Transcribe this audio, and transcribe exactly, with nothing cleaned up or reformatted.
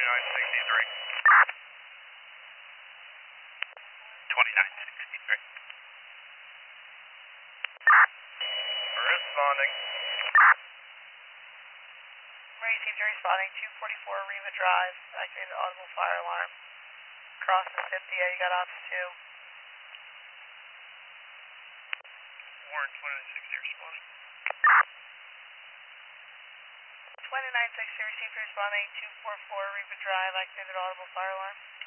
twenty-nine sixty-three. twenty-nine sixty-three. Responding. Received responding, two forty-four Riva Drive, activated audible fire alarm. Cross the fifty, yeah, you got ops two. Warren twenty-nine sixty responding. twenty-nine sixty received responding, two forty-four Riva Drive, activated audible fire alarm.